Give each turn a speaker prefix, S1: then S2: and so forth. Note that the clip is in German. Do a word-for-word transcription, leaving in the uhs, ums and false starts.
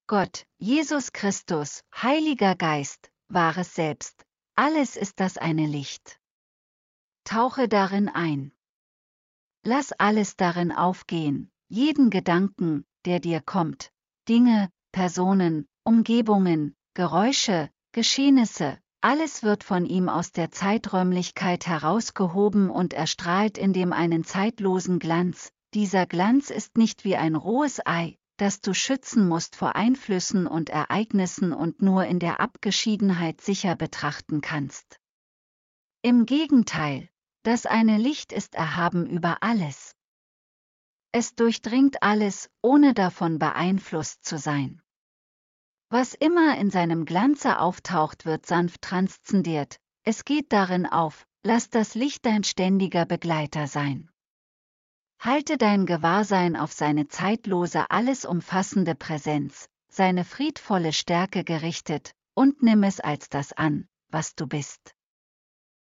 S1: Gott, Jesus Christus, Heiliger Geist, wahres Selbst, alles ist das eine Licht. Tauche darin ein. Lass alles darin aufgehen, jeden Gedanken, der dir kommt, Dinge, Personen, Umgebungen, Geräusche, Geschehnisse, alles wird von ihm aus der Zeiträumlichkeit herausgehoben und erstrahlt in dem einen zeitlosen Glanz. Dieser Glanz ist nicht wie ein rohes Ei, das du schützen musst vor Einflüssen und Ereignissen und nur in der Abgeschiedenheit sicher betrachten kannst. Im Gegenteil, das eine Licht ist erhaben über alles. Es durchdringt alles, ohne davon beeinflusst zu sein. Was immer in seinem Glanze auftaucht, wird sanft transzendiert, es geht darin auf, lass das Licht dein ständiger Begleiter sein. Halte dein Gewahrsein auf seine zeitlose, alles umfassende Präsenz, seine friedvolle Stärke gerichtet, und nimm es als das an, was du bist.